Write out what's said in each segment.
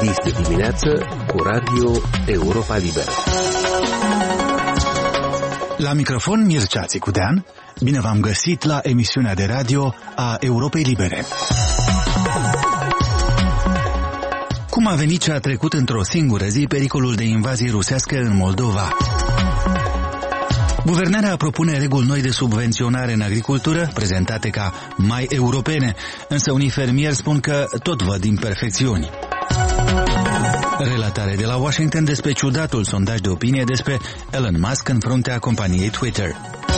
Este dimineață cu Radio Europa Liberă. La microfon Mircea Țicudean. Bine v-am găsit la emisiunea de radio a Europei Libere. Cum a venit și a trecut într-o singură zi pericolul de invazie rusească în Moldova? Guvernarea propune reguli noi de subvenționare în agricultură, prezentate ca mai europene, însă unii fermieri spun că tot văd imperfecțiuni. Relatare de la Washington despre ciudatul sondaj de opinie despre Elon Musk în fruntea companiei Twitter.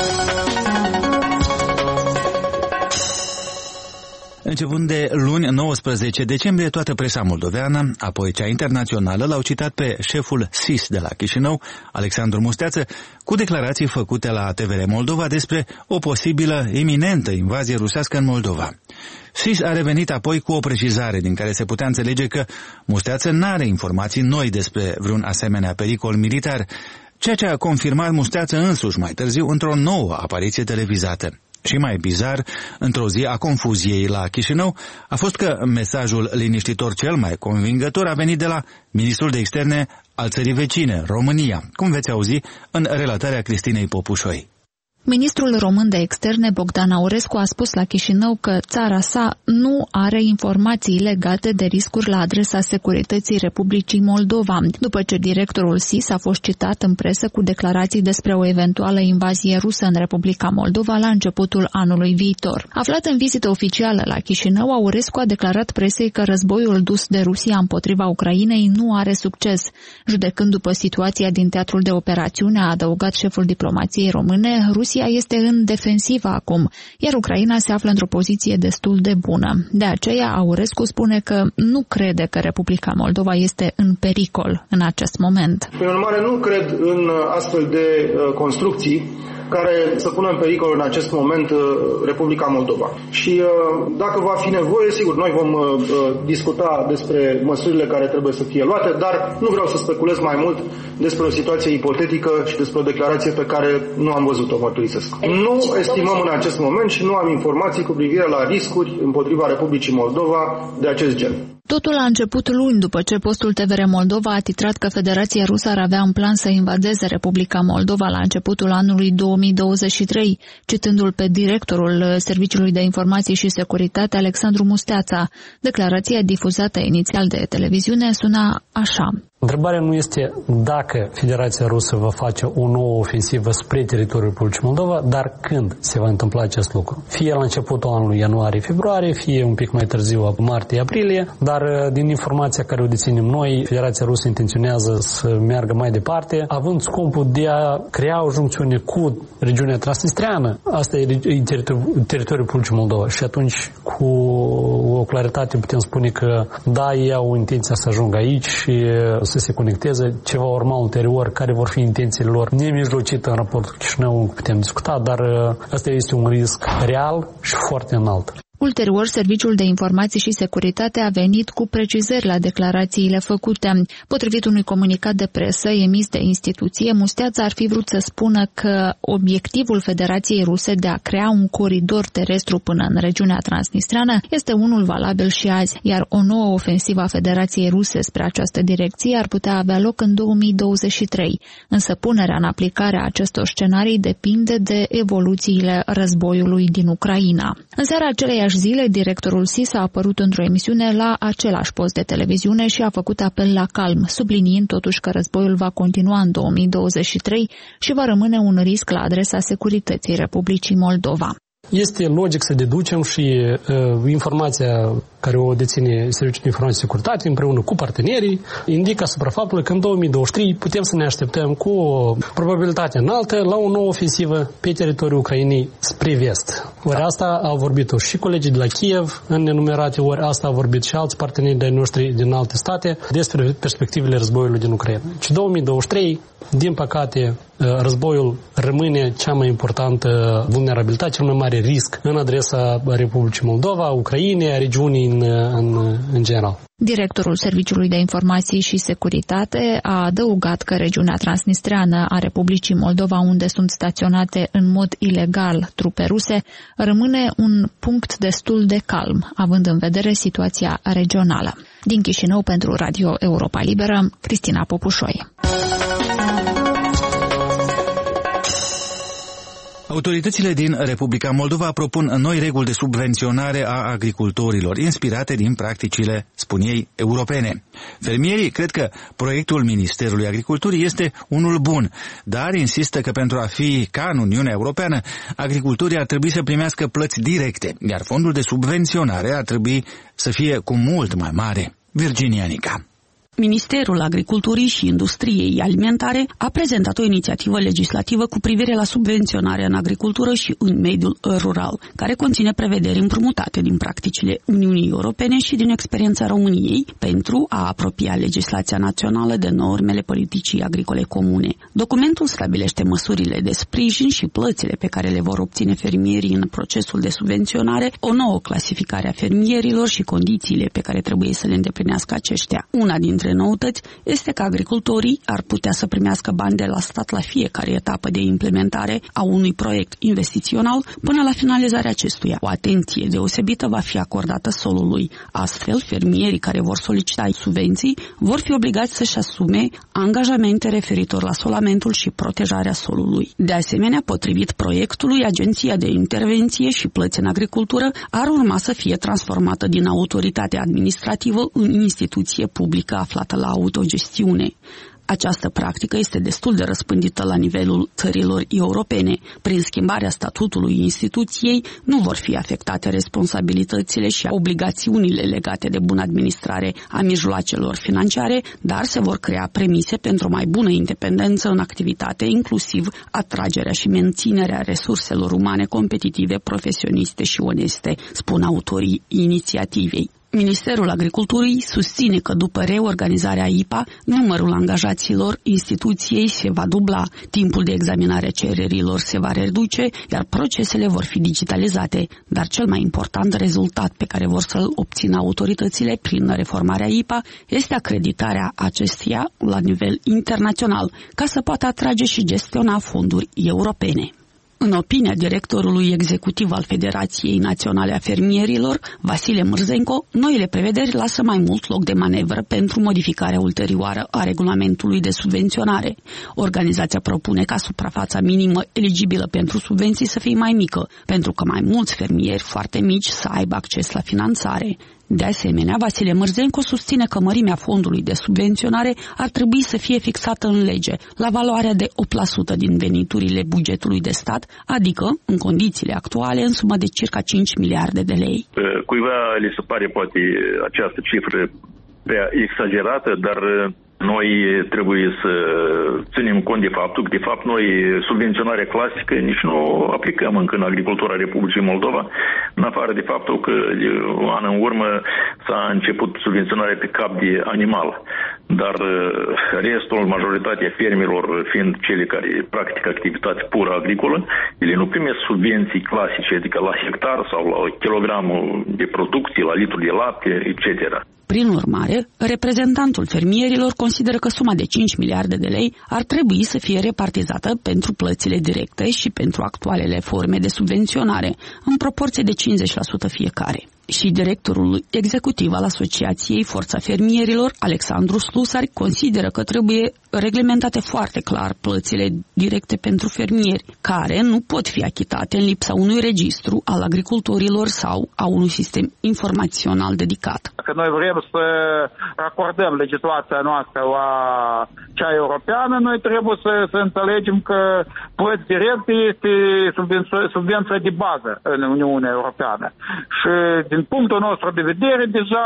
Începând de luni 19 decembrie, toată presa moldoveană, apoi cea internațională, l-au citat pe șeful SIS de la Chișinău, Alexandru Musteață, cu declarații făcute la TVR Moldova despre o posibilă iminentă invazie rusească în Moldova. SIS a revenit apoi cu o precizare din care se putea înțelege că Musteață n-are informații noi despre vreun asemenea pericol militar, ceea ce a confirmat Musteață însuși mai târziu într-o nouă apariție televizată. Și mai bizar, într-o zi a confuziei la Chișinău, a fost că mesajul liniștitor cel mai convingător a venit de la ministrul de externe al țării vecine, România, cum veți auzi în relatarea Cristinei Popușoi. Ministrul român de externe, Bogdan Aurescu, a spus la Chișinău că țara sa nu are informații legate de riscuri la adresa securității Republicii Moldova, după ce directorul SIS a fost citat în presă cu declarații despre o eventuală invazie rusă în Republica Moldova la începutul anului viitor. Aflat în vizită oficială la Chișinău, Aurescu a declarat presei că războiul dus de Rusia împotriva Ucrainei nu are succes. Judecând după situația din teatrul de operațiune, a adăugat șeful diplomației române, Rusia este în defensivă acum, iar Ucraina se află într-o poziție destul de bună. De aceea, Aurescu spune că nu crede că Republica Moldova este în pericol în acest moment. Prin urmare, nu cred în astfel de construcții care să pună în pericol în acest moment Republica Moldova. Și dacă va fi nevoie, sigur, noi vom discuta despre măsurile care trebuie să fie luate, dar nu vreau să speculez mai mult despre o situație ipotetică și despre o declarație pe care nu am văzut-o, mărturisesc. Nu estimăm în acest moment și nu am informații cu privire la riscuri împotriva Republicii Moldova de acest gen. Totul a început luni după ce postul TVR Moldova a titrat că Federația Rusă ar avea în plan să invadeze Republica Moldova la începutul anului 2023, citându-l pe directorul Serviciului de Informații și Securitate, Alexandru Musteața. Declarația difuzată inițial de televiziune suna așa. Întrebarea nu este dacă Federația Rusă va face o nouă ofensivă spre teritoriul Republicii Moldova, dar când se va întâmpla acest lucru. Fie la începutul anului ianuarie-februarie, fie un pic mai târziu martie-aprilie, dar din informația care o deținem noi, Federația Rusă intenționează să meargă mai departe, având scopul de a crea o juncțiune cu regiunea transnistreană. Asta e teritoriul Republicii Moldova și atunci cu o claritate putem spune că da, ei au intenția să ajungă aici și să se conecteze, ce va urma ulterior, care vor fi intențiile lor nemijlocite în raport cu Chișinău, putem discuta, dar asta este un risc real și foarte înalt. Ulterior, Serviciul de Informații și Securitate a venit cu precizări la declarațiile făcute. Potrivit unui comunicat de presă emis de instituție, Musteața ar fi vrut să spună că obiectivul Federației Ruse de a crea un coridor terestru până în regiunea transnistreană este unul valabil și azi, iar o nouă ofensivă a Federației Ruse spre această direcție ar putea avea loc în 2023. Însă punerea în aplicare a acestor scenarii depinde de evoluțiile războiului din Ucraina. În seara aceleiași zile, directorul SIS a apărut într-o emisiune la același post de televiziune și a făcut apel la calm, subliniind totuși că războiul va continua în 2023 și va rămâne un risc la adresa securității Republicii Moldova. Este logic să deducem și informația care o deține Serviciul de Informații și Securitate împreună cu partenerii indică asupra faptului că în 2023 putem să ne așteptăm cu o probabilitate înaltă la o nouă ofensivă pe teritoriul Ucrainei spre vest. Ori asta au vorbit-o și colegii de la Kiev în nenumerate ori, asta au vorbit și alți parteneri de-ai noștri din alte state despre perspectivele războiului din Ucraina. Și 2023, din păcate, războiul rămâne cea mai importantă vulnerabilitate, cel mai mare risc în adresa Republicii Moldova, Ucrainei, a regiunii în general. Directorul Serviciului de Informații și Securitate a adăugat că regiunea transnistreană a Republicii Moldova, unde sunt staționate în mod ilegal trupe ruse, rămâne un punct destul de calm, având în vedere situația regională. Din Chișinău, pentru Radio Europa Liberă, Cristina Popușoi. Autoritățile din Republica Moldova propun noi reguli de subvenționare a agricultorilor, inspirate din practicile, spun ei, europene. Fermierii cred că proiectul Ministerului Agriculturii este unul bun, dar insistă că pentru a fi ca în Uniunea Europeană, agricultorii ar trebui să primească plăți directe, iar fondul de subvenționare ar trebui să fie cu mult mai mare. Virginia Nica. Ministerul Agriculturii și Industriei Alimentare a prezentat o inițiativă legislativă cu privire la subvenționarea în agricultură și în mediul rural, care conține prevederi împrumutate din practicile Uniunii Europene și din experiența României pentru a apropia legislația națională de normele politicii agricole comune. Documentul stabilește măsurile de sprijin și plățile pe care le vor obține fermierii în procesul de subvenționare, o nouă clasificare a fermierilor și condițiile pe care trebuie să le îndeplinească aceștia. Una dintre noutăți este că agricultorii ar putea să primească bani de la stat la fiecare etapă de implementare a unui proiect investițional până la finalizarea acestuia. O atenție deosebită va fi acordată solului. Astfel, fermierii care vor solicita subvenții vor fi obligați să-și asume angajamente referitor la solamentul și protejarea solului. De asemenea, potrivit proiectului, Agenția de Intervenție și Plăți în Agricultură ar urma să fie transformată din autoritate administrativă în instituție publică aflată la autogestiune. Această practică este destul de răspândită la nivelul țărilor europene. Prin schimbarea statutului instituției nu vor fi afectate responsabilitățile și obligațiunile legate de bună administrare a mijloacelor financiare, dar se vor crea premise pentru o mai bună independență în activitate, inclusiv atragerea și menținerea resurselor umane competitive, profesioniste și oneste, spun autorii inițiativei. Ministerul Agriculturii susține că după reorganizarea IPA, numărul angajaților instituției se va dubla, timpul de examinare a cererilor se va reduce, iar procesele vor fi digitalizate. Dar cel mai important rezultat pe care vor să-l obțină autoritățile prin reformarea IPA este acreditarea acesteia la nivel internațional, ca să poată atrage și gestiona fonduri europene. În opinia directorului executiv al Federației Naționale a Fermierilor, Vasile Mârzenco, noile prevederi lasă mai mult loc de manevră pentru modificarea ulterioară a regulamentului de subvenționare. Organizația propune ca suprafața minimă eligibilă pentru subvenții să fie mai mică, pentru că mai mulți fermieri foarte mici să aibă acces la finanțare. De asemenea, Vasile Mârzenco susține că mărimea fondului de subvenționare ar trebui să fie fixată în lege, la valoarea de 8% din veniturile bugetului de stat, adică, în condițiile actuale, în sumă de circa 5 miliarde de lei. Cuiva li se pare poate această cifră prea exagerată, dar noi trebuie să ținem cont de faptul că, de fapt, noi subvenționarea clasică nici nu aplicăm încă în agricultura Republicii Moldova, în afară de faptul că un an în urmă s-a început subvenționarea pe cap de animal. Dar restul, majoritatea fermelor, fiind cele care practică activitate pură agricolă, ele nu primesc subvenții clasice, adică la hectar sau la kilogramul de producție, la litru de lapte, etc. Prin urmare, reprezentantul fermierilor consideră că suma de 5 miliarde de lei ar trebui să fie repartizată pentru plățile directe și pentru actualele forme de subvenționare, în proporție de 50% fiecare. Și directorul executiv al Asociației Forța Fermierilor, Alexandru Slusari, consideră că trebuie reglementate foarte clar plățile directe pentru fermieri, care nu pot fi achitate în lipsa unui registru al agricultorilor sau a unui sistem informațional dedicat. Dacă noi vrem să acordăm legislația noastră la cea europeană, noi trebuie să înțelegem că plăți directe este subvenția de bază în Uniunea Europeană. Și din punctul nostru de vedere, deja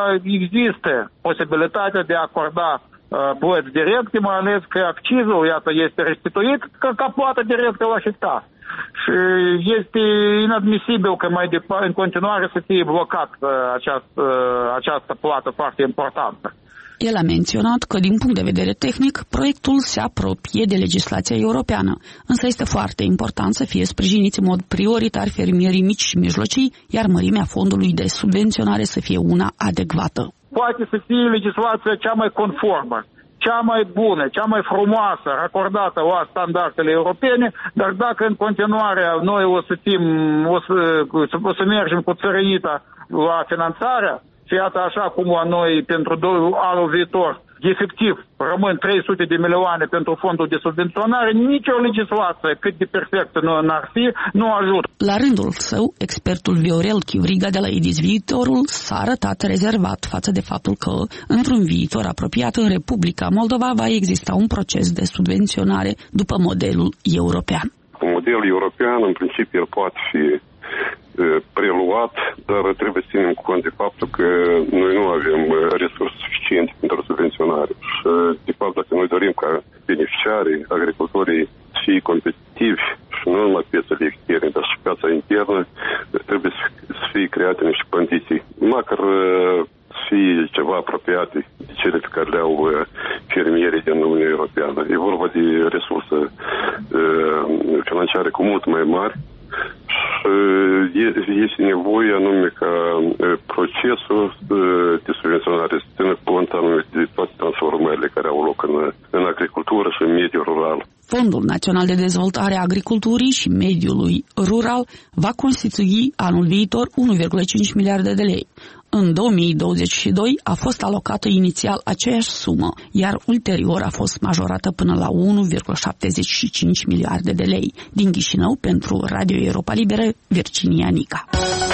există posibilitatea de a acorda plăți directe, mai ales că accizul, iată, este restituit ca plată directă la hectar. Și este inadmisibil că mai în continuare să fie blocat această plată foarte importantă. El a menționat că, din punct de vedere tehnic, proiectul se apropie de legislația europeană, însă este foarte important să fie sprijiniți în mod prioritar fermierii mici și mijlocii, iar mărimea fondului de subvenționare să fie una adecvată. Poate să fie legislația cea mai conformă, cea mai bună, cea mai frumoasă, racordată la standardele europene, dar dacă în continuare noi o să mergem cu țărănita la finanțarea, și iată așa cum la noi pentru anul viitor, efectiv, rămân 300 de milioane pentru fondul de subvenționare, nicio legislație, cât de perfectă n-ar fi, nu ajută. La rândul său, expertul Viorel Chivriga de la EDIS Viitorul s-a arătat rezervat față de faptul că, într-un viitor apropiat în Republica Moldova, va exista un proces de subvenționare după modelul european. Modelul european, în principiu, el poate fi preluat, dar trebuie să ținem cont de faptul că noi nu avem resurse suficiente pentru subvenționare. Și, de fapt, dacă noi dorim ca beneficiarii, agricultorii să fie competitivi și nu numai piețele externe, dar și piața internă, trebuie să fie create niște condiții, măcar să fie ceva apropiate de cele pe care le au fermierii din Uniunea Europeană. E vorba de resurse financiare cu mult mai mari. Este nevoie anume ca procesul de subvenționare să țină cont anume de toate transformările care au loc în agricultură și în mediul rural. Fondul Național de Dezvoltare a Agriculturii și Mediului Rural va constitui anul viitor 1,5 miliarde de lei. În 2022 a fost alocată inițial aceeași sumă, iar ulterior a fost majorată până la 1,75 miliarde de lei. Din Chișinău, pentru Radio Europa Liberă, Virginia Nica.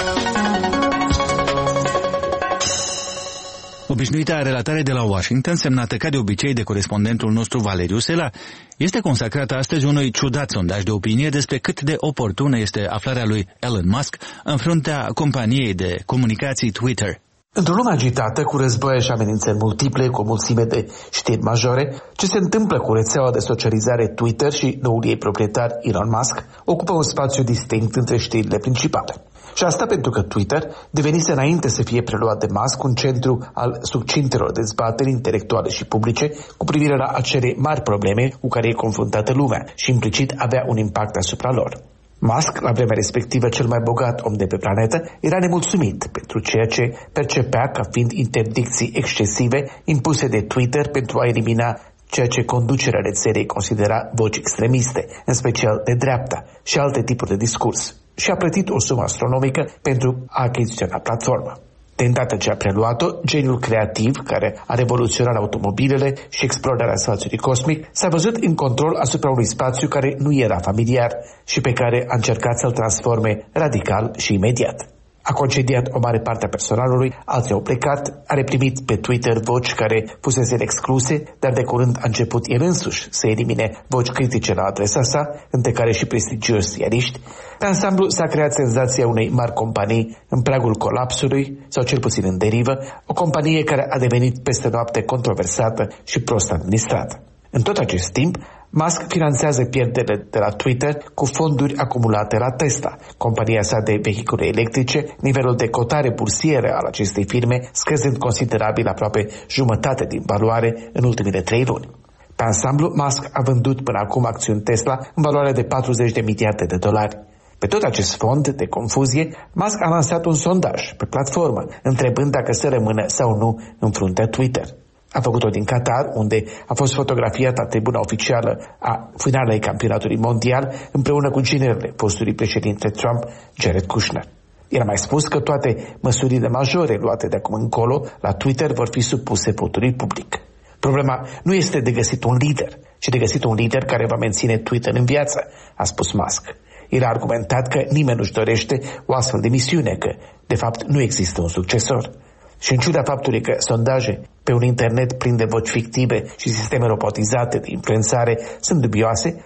Obișnuita relatare de la Washington, semnată ca de obicei de corespondentul nostru Valeriu Sela, este consacrată astăzi unui ciudat sondaj de opinie despre cât de oportună este aflarea lui Elon Musk în fruntea companiei de comunicații Twitter. Într-o lume agitată, cu războaie și amenințări multiple, cu o mulțime de știri majore, ce se întâmplă cu rețeaua de socializare Twitter și noul ei proprietar Elon Musk ocupă un spațiu distinct între știrile principale. Și asta pentru că Twitter devenise înainte să fie preluat de Musk un centru al succintelor dezbateri intelectuale și publice cu privire la acele mari probleme cu care e confruntată lumea și implicit avea un impact asupra lor. Musk, la vremea respectivă cel mai bogat om de pe planetă, era nemulțumit pentru ceea ce percepea ca fiind interdicții excesive impuse de Twitter pentru a elimina ceea ce conducerea rețelei considera voci extremiste, în special de dreapta și alte tipuri de discurs, și a plătit o sumă astronomică pentru a achiziționa platforma. De îndată ce a preluat-o, geniul creativ, care a revoluționat automobilele și explorarea spațiului cosmic, s-a văzut în control asupra unui spațiu care nu era familiar și pe care a încercat să-l transforme radical și imediat. A concediat o mare parte a personalului, alții au plecat, a reprimit pe Twitter voci care fusese excluse, dar de curând a început el însuși să elimine voci critice la adresa sa, între care și prestigioși ziariști. Pe ansamblu s-a creat senzația unei mari companii în pragul colapsului, sau cel puțin în derivă, o companie care a devenit peste noapte controversată și prost administrată. În tot acest timp, Musk finanțează pierderile de la Twitter cu fonduri acumulate la Tesla, compania sa de vehicule electrice, nivelul de cotare bursieră al acestei firme scăzând considerabil, aproape jumătate din valoare în ultimele 3 luni. Pe ansamblu, Musk a vândut până acum acțiuni Tesla în valoare de 40 de miliarde de dolari. Pe tot acest fond de confuzie, Musk a lansat un sondaj pe platformă, întrebând dacă să rămână sau nu în fruntea Twitter. A făcut-o din Qatar, unde a fost fotografiată tribuna oficială a finalei campionatului mondial împreună cu ginerele fostului președinte Trump, Jared Kushner. El a mai spus că toate măsurile majore luate de acum încolo la Twitter vor fi supuse votului public. Problema nu este de găsit un lider, ci de găsit un lider care va menține Twitter în viață, a spus Musk. El a argumentat că nimeni nu-și dorește o astfel de misiune, că, de fapt, nu există un succesor. Și în ciuda faptului că sondaje pe un internet plin de voci fictive și sisteme robotizate de influențare sunt dubioase,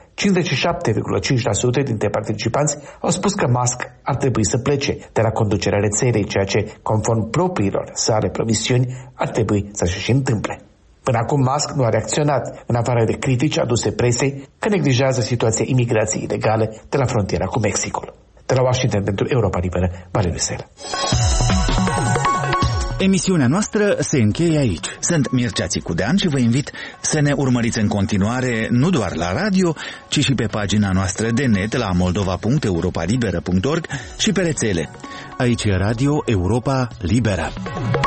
57,5% dintre participanți au spus că Musk ar trebui să plece de la conducerea rețelei, ceea ce, conform propriilor sale promisiuni, ar trebui să-și și întâmple. Până acum Musk nu a reacționat, în afară de critici aduse presei că neglijează situația imigrației ilegale de la frontiera cu Mexicul. De la Washington pentru Europa Liberă, Valeriu Sela. Emisiunea noastră se încheie aici. Sunt Mircea Țicudean și vă invit să ne urmăriți în continuare nu doar la radio, ci și pe pagina noastră de net la moldova.europalibera.org și pe rețele. Aici e Radio Europa Liberă.